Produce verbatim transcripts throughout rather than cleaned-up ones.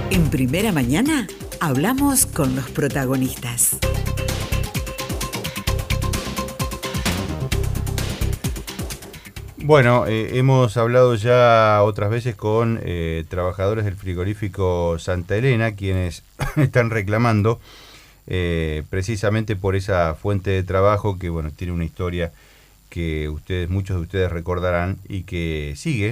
En Primera Mañana hablamos con los protagonistas. Bueno, eh, hemos hablado ya otras veces con eh, trabajadores del frigorífico Santa Elena, quienes están reclamando eh, precisamente por esa fuente de trabajo que, bueno, tiene una historia que ustedes, muchos de ustedes recordarán y que sigue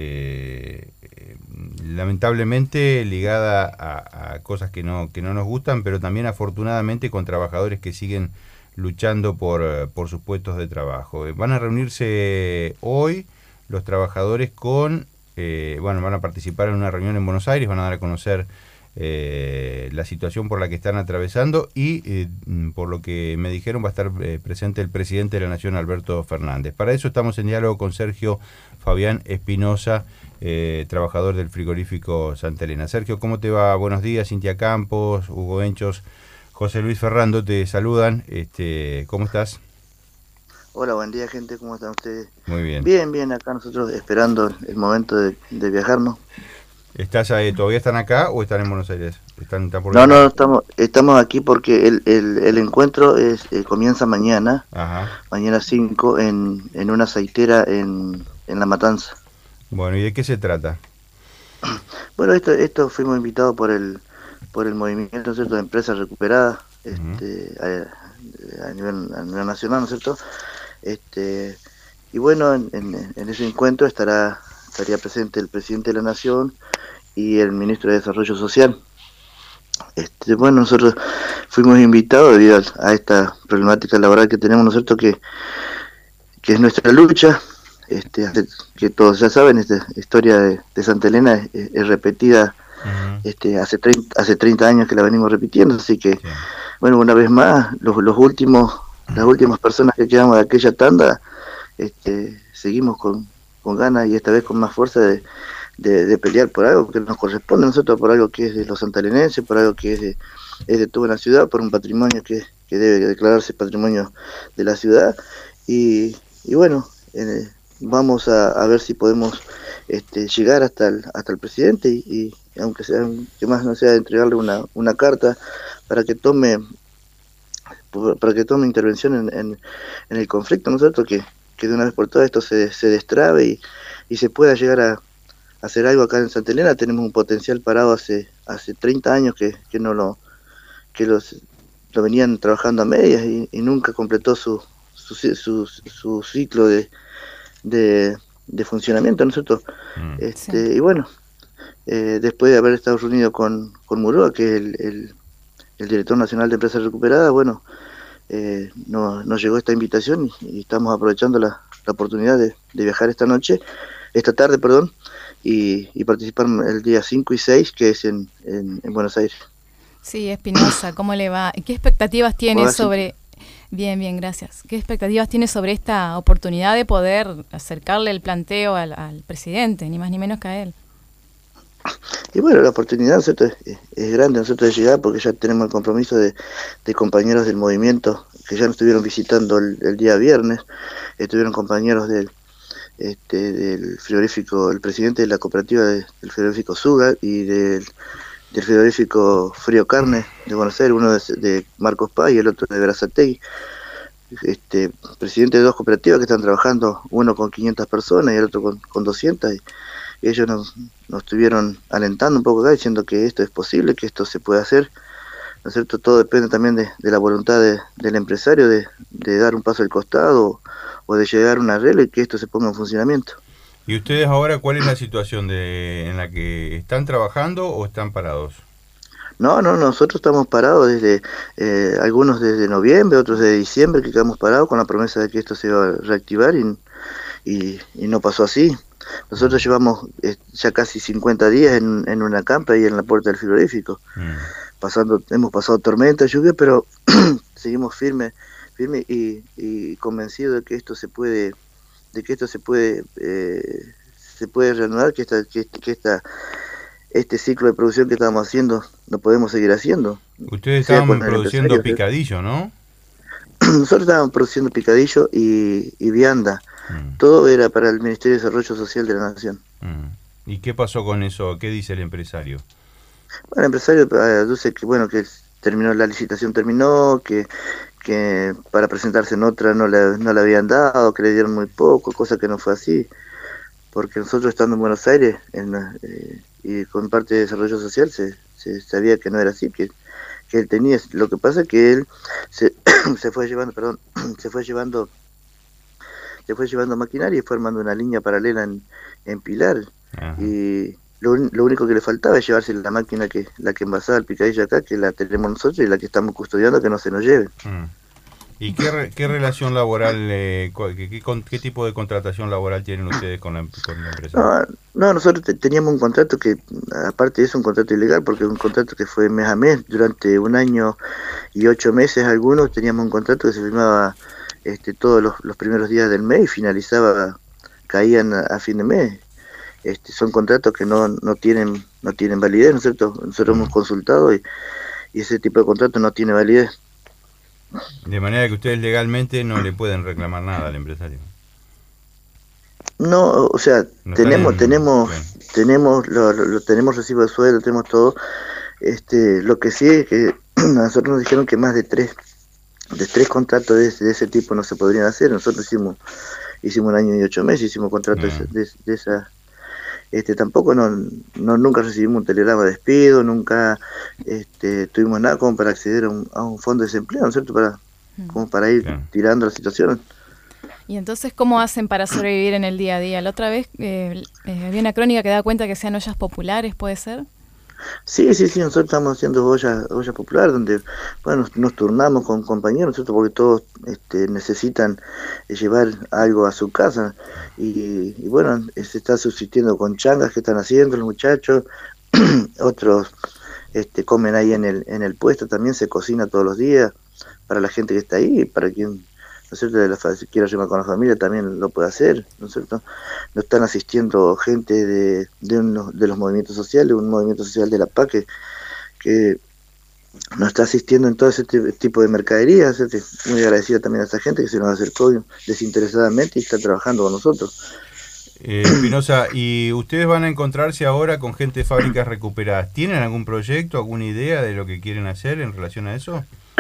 eh, eh, lamentablemente ligada a, a cosas que no, que no nos gustan, pero también afortunadamente con trabajadores que siguen luchando por, por sus puestos de trabajo. Van a reunirse hoy los trabajadores con, eh, bueno, van a participar en una reunión en Buenos Aires, van a dar a conocer eh, la situación por la que están atravesando y eh, por lo que me dijeron va a estar eh, presente el presidente de la Nación, Alberto Fernández. Para eso estamos en diálogo con Sergio Fabián Espinosa, eh, trabajador del frigorífico Santa Elena. Sergio, ¿cómo te va? Buenos días. Cintia Campos, Hugo Enchos, José Luis Ferrando te saludan. Este, ¿cómo estás? Hola, buen día, gente. ¿Cómo están ustedes? Muy bien. Bien, bien, acá nosotros esperando el momento de, de viajar, ¿no? ¿Estás ahí, todavía están acá o están en Buenos Aires? ¿Están, están por No, no, estamos estamos aquí porque el, el, el encuentro es eh, comienza mañana, Ajá. mañana cinco, en, en una aceitera en, en La Matanza. Bueno, ¿y de qué se trata? Bueno, esto esto fuimos invitados por el por el movimiento, ¿cierto?, de empresas recuperadas, este, uh-huh. a, a nivel a nivel nacional, ¿no es cierto? Este, y bueno, en, en, en ese encuentro estará estaría presente el presidente de la Nación y el ministro de Desarrollo Social. Este, bueno, nosotros fuimos invitados debido a, a esta problemática laboral que tenemos, ¿no es cierto?, que, que es nuestra lucha, este, que todos ya saben, esta historia de, de Santa Elena es, es repetida, uh-huh. este, hace treinta, hace treinta años que la venimos repitiendo, así que, sí. Bueno, una vez más, los, los últimos, las últimas personas que quedamos de aquella tanda, este, seguimos con, con ganas y esta vez con más fuerza de De, de pelear por algo que nos corresponde a nosotros, por algo que es de los santalenenses, por algo que es de, es de toda la ciudad, por un patrimonio que, que debe declararse patrimonio de la ciudad. Y, y bueno, eh, vamos a, a ver si podemos este, llegar hasta el, hasta el presidente y, y aunque sea, que más no sea entregarle una, una carta para que tome para que tome intervención en, en, en el conflicto, ¿no es cierto?, que, que de una vez por todas esto se, se destrabe y, y se pueda llegar a hacer algo acá en Santa Elena. Tenemos un potencial parado hace hace treinta años que, que no lo que los lo venían trabajando a medias y, y nunca completó su su, su, su ciclo de, de, de funcionamiento, ¿no es cierto? Mm. Este, sí. Y bueno, eh, después de haber estado reunido con, con Murúa, que es el, el, el director nacional de Empresas Recuperadas, bueno, eh, nos, nos llegó esta invitación y, y estamos aprovechando la, la oportunidad de, de viajar esta noche, esta tarde, perdón, Y, y participar el día cinco y seis, que es en, en, en Buenos Aires. Sí, Espinosa, ¿cómo le va? ¿Qué expectativas tiene sobre... Bien, bien, gracias. ¿Qué expectativas tiene sobre esta oportunidad de poder acercarle el planteo al, al presidente, ni más ni menos que a él? Y bueno, la oportunidad, ¿cierto?, es, es grande, nosotros de llegar, porque ya tenemos el compromiso de, de compañeros del movimiento que ya nos estuvieron visitando el, el día viernes, estuvieron compañeros del Este, del frigorífico, el presidente de la cooperativa de, del frigorífico Suga y del, del frigorífico Frío Carne de Buenos Aires, uno de, de Marcos Paz y el otro de Berazategui, este, presidente de dos cooperativas que están trabajando, uno con quinientas personas y el otro con, con doscientas, y, y ellos nos, nos estuvieron alentando un poco acá, diciendo que esto es posible, que esto se puede hacer, ¿no es cierto? Todo depende también de, de la voluntad de, del empresario de, de dar un paso al costado o de llegar a un arreglo y que esto se ponga en funcionamiento. ¿Y ustedes ahora cuál es la situación de en la que están trabajando o están parados? No, no, nosotros estamos parados desde, eh, algunos desde noviembre, otros desde diciembre, que quedamos parados con la promesa de que esto se iba a reactivar y, y, y no pasó así. Nosotros llevamos eh, ya casi cincuenta días en, en una campa ahí en la puerta del frigorífico. Mm. Pasando, hemos pasado tormenta, lluvia, pero seguimos firmes firme y, y convencido de que esto se puede, de que esto se puede, eh, se puede reanudar, que esta, que, que esta, este ciclo de producción que estábamos haciendo lo podemos seguir haciendo. Ustedes estaban produciendo picadillo, ¿no? Nosotros estábamos produciendo picadillo y, y vianda. Mm. Todo era para el Ministerio de Desarrollo Social de la Nación. Mm. ¿Y qué pasó con eso? ¿Qué dice el empresario? Bueno, el empresario aduce que, bueno, que terminó la licitación, terminó, que que para presentarse en otra no le, no le habían dado, que le dieron muy poco, cosa que no fue así, porque nosotros estando en Buenos Aires en, eh, y con parte de desarrollo social se, se sabía que no era así, que, que él tenía, lo que pasa es que él se, se fue llevando, perdón, se fue llevando se fue llevando maquinaria y fue armando una línea paralela en, en Pilar. Ajá. Y lo, lo único que le faltaba es llevarse la máquina que la que envasaba el picadillo acá, que la tenemos nosotros y la que estamos custodiando, que no se nos lleve. Mm. ¿Y qué, re, qué relación laboral, eh, qué, qué, qué tipo de contratación laboral tienen ustedes con la, con la empresa? No, no, nosotros te, teníamos un contrato que, aparte de eso, un contrato ilegal, porque es un contrato que fue mes a mes, durante un año y ocho meses algunos, teníamos un contrato que se firmaba este, todos los, los primeros días del mes y finalizaba, caían a, a fin de mes. Este, son contratos que no, no tienen no tienen validez, ¿no es cierto? Nosotros mm. hemos consultado y, y ese tipo de contrato no tiene validez. De manera que ustedes legalmente no le pueden reclamar nada al empresario. No, o sea, no tenemos en... tenemos Bien. tenemos lo, lo, lo tenemos recibo de sueldo, tenemos todo. Este, lo que sí es que a nosotros nos dijeron que más de tres de tres contratos de ese, de ese tipo no se podrían hacer. Nosotros hicimos hicimos un año y ocho meses, hicimos contratos no. de, de, de esa Este, tampoco no, no nunca recibimos un telegrama de despido, nunca este, tuvimos nada como para acceder a un, a un fondo de desempleo, ¿no es cierto? Para, como para ir claro. tirando la situación. ¿Y entonces cómo hacen para sobrevivir en el día a día? La otra vez eh, eh, había una crónica que da cuenta que sean ollas populares, ¿puede ser? Sí, sí, sí, nosotros estamos haciendo ollas, ollas populares donde bueno, nos, nos turnamos con compañeros, ¿cierto? Porque todos este, necesitan llevar algo a su casa y, y bueno, se está subsistiendo con changas que están haciendo los muchachos, otros este, comen ahí en el en el puesto, también se cocina todos los días para la gente que está ahí, para quien ¿no es cierto? De la, si quiere llevar con la familia también lo puede hacer, ¿no es cierto? Nos están asistiendo gente de, de, uno, de los movimientos sociales, un movimiento social de la P A C que, que nos está asistiendo en todo ese tipo de mercadería, ¿cierto? Muy agradecida también a esa gente que se nos acercó desinteresadamente y está trabajando con nosotros. Eh, Espinosa, ¿y ustedes van a encontrarse ahora con gente de fábricas recuperadas? ¿Tienen algún proyecto, alguna idea de lo que quieren hacer en relación a eso?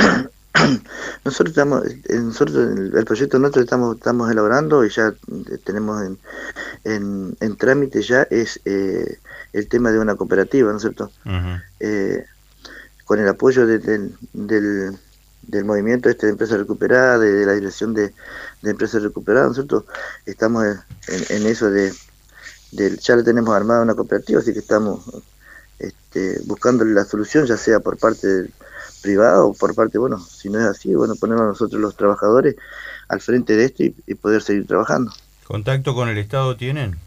Nosotros estamos, nosotros el proyecto nuestro estamos estamos elaborando y ya tenemos en, en, en trámite ya es eh, el tema de una cooperativa, ¿no es cierto? Uh-huh. Eh, con el apoyo de, de, del, del movimiento este de Empresas Recuperadas, de, de la dirección de, de Empresas Recuperadas, ¿no es cierto? Estamos en, en eso de, de, ya le tenemos armada una cooperativa, así que estamos este, buscando la solución, ya sea por parte del privado o por parte, bueno, si no es así, bueno, ponernos a nosotros los trabajadores al frente de esto y, y poder seguir trabajando. ¿Contacto con el Estado tienen?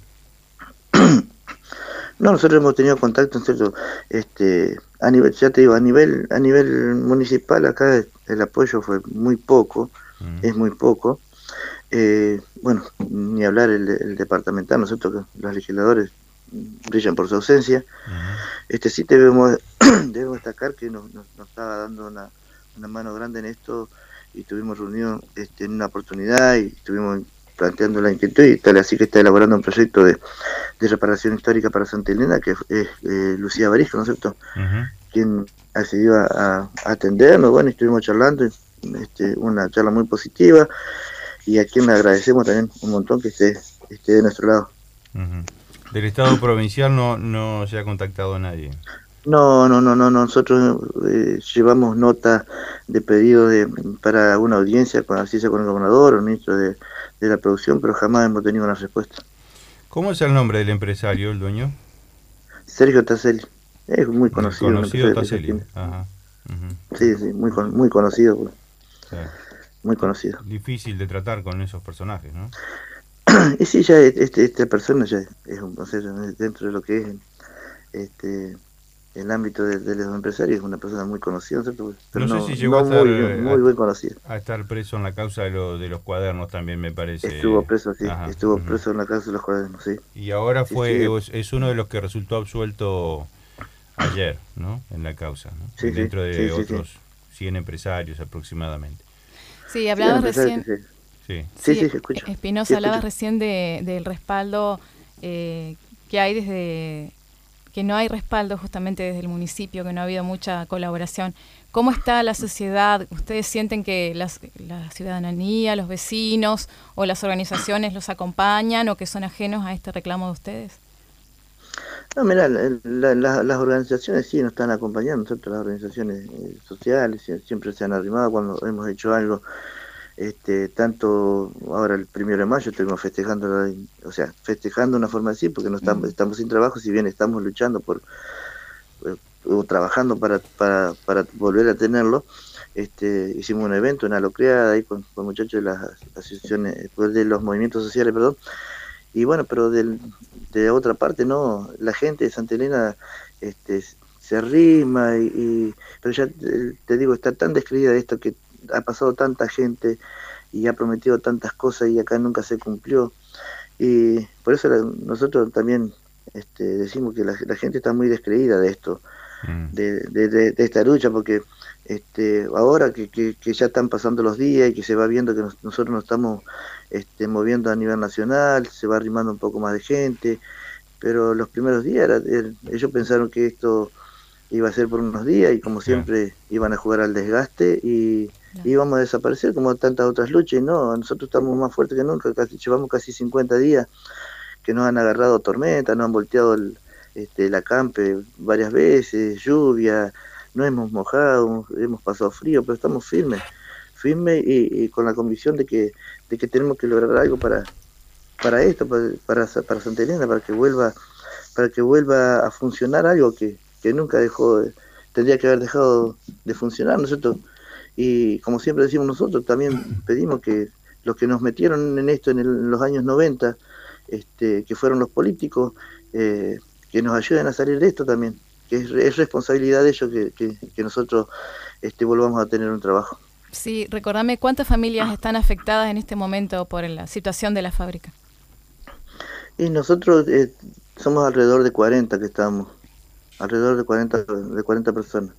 No, nosotros hemos tenido contacto, ¿cierto? Este, a nivel, ya te digo, a nivel, a nivel municipal acá el apoyo fue muy poco, uh-huh. es muy poco. Eh, bueno, ni hablar el, el departamental, nosotros que los legisladores brillan por su ausencia. Uh-huh. Este sí debemos, debemos destacar que nos, nos, nos estaba dando una, una mano grande en esto y tuvimos reunión este, en una oportunidad y estuvimos planteando la inquietud y tal, así que está elaborando un proyecto de, de reparación histórica para Santa Elena, que es eh, Lucía Barisco, ¿no es cierto? Uh-huh. Quien accedió a, a atendernos, bueno, estuvimos charlando, este, una charla muy positiva y a quien le agradecemos también un montón que esté, esté de nuestro lado. Uh-huh. ¿Del Estado provincial no, no se ha contactado a nadie? No, no, no, no, nosotros eh, llevamos nota de pedido de para una audiencia con así sea con el gobernador o el ministro de, de la producción, pero jamás hemos tenido una respuesta. ¿Cómo es el nombre del empresario, el dueño? Sergio Taselli, es muy conocido. Conocido Taselli, ajá. Uh-huh. Sí, sí, muy con, muy conocido. Pues. Sí. Muy conocido. Difícil de tratar con esos personajes, ¿no? Y sí, ya este, esta persona ya es un proceso dentro de lo que es este el ámbito de, de los empresarios, es una persona muy conocida, ¿cierto? Pero no, no sé si llegó no a estar muy, muy bien conocida. A estar preso en la causa de, lo, de los cuadernos también, me parece. Estuvo preso, sí, Ajá, estuvo uh-huh. preso en la causa de los cuadernos, sí. Y ahora sí, fue sí. Es, es uno de los que resultó absuelto ayer, ¿no? En la causa, ¿no? Sí, dentro sí, de sí, otros sí. cien empresarios aproximadamente. Sí, hablabas sí, recién. Sí, sí, sí, sí, sí escucho. Espinosa, sí, hablabas recién de, del respaldo eh, que hay desde que no hay respaldo justamente desde el municipio, que no ha habido mucha colaboración. ¿Cómo está la sociedad? ¿Ustedes sienten que las, la ciudadanía, los vecinos o las organizaciones los acompañan o que son ajenos a este reclamo de ustedes? No, mira, la, la, la, las organizaciones sí nos están acompañando, nosotros las organizaciones eh, sociales siempre se han arrimado cuando hemos hecho algo. Este, tanto ahora el primero de mayo estuvimos festejando, o sea, festejando una forma así, porque no estamos, mm. estamos sin trabajo, si bien estamos luchando por eh, o trabajando para, para, para volver a tenerlo. Este, hicimos un evento, una locreada ahí con, con muchachos de las asociaciones, de los movimientos sociales, perdón, y bueno, pero del, de otra parte no, la gente de Santa Elena este, se arrima, y, y pero ya te, te digo, está tan descreída de esto que ha pasado tanta gente y ha prometido tantas cosas y acá nunca se cumplió, y por eso la, nosotros también este, decimos que la, la gente está muy descreída de esto, mm. de, de, de, de esta lucha, porque este, ahora que, que, que ya están pasando los días y que se va viendo que nos, nosotros nos estamos este, moviendo a nivel nacional, se va arrimando un poco más de gente, pero los primeros días era, era, ellos pensaron que esto iba a ser por unos días y como siempre yeah. iban a jugar al desgaste y yeah. íbamos a desaparecer como tantas otras luchas, y no, nosotros estamos más fuertes que nunca, casi, llevamos casi cincuenta días que nos han agarrado tormentas, nos han volteado el, este, la campe varias veces, lluvia, no hemos mojado, hemos pasado frío, pero estamos firmes, firmes y, y con la convicción de que, de que tenemos que lograr algo para, para esto, para, para, para Santa Elena, para que vuelva, para que vuelva a funcionar algo que que nunca dejó, tendría que haber dejado de funcionar, nosotros, y como siempre decimos nosotros, también pedimos que los que nos metieron en esto en, el, en los años noventa, este, que fueron los políticos, eh, que nos ayuden a salir de esto también, que es, es responsabilidad de ellos que, que, que nosotros este, volvamos a tener un trabajo. Sí, recordame, ¿cuántas familias están afectadas en este momento por la situación de la fábrica? Y nosotros eh, somos alrededor de cuarenta que estamos. Alrededor de cuarenta, de cuarenta personas.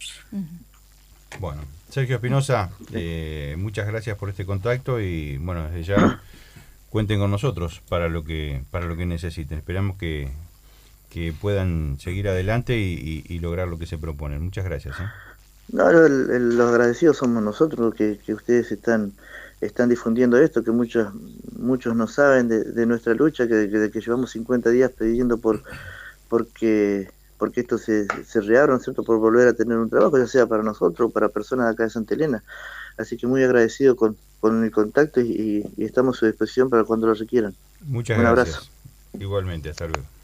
Bueno, Sergio Espinosa, eh, muchas gracias por este contacto y bueno, desde ya cuenten con nosotros para lo que para lo que necesiten. Esperamos que, que puedan seguir adelante y, y, y lograr lo que se proponen. Muchas gracias. ¿eh? No, el, el, los agradecidos somos nosotros, que, que ustedes están están difundiendo esto, que muchos muchos no saben de, de nuestra lucha, que, que, que llevamos cincuenta días pidiendo por porque porque esto se, se reabra, ¿no es cierto?, por volver a tener un trabajo, ya sea para nosotros o para personas de acá de Santa Elena. Así que muy agradecido con, con el contacto y, y estamos a su disposición para cuando lo requieran. Muchas un gracias. abrazo. Igualmente, hasta luego.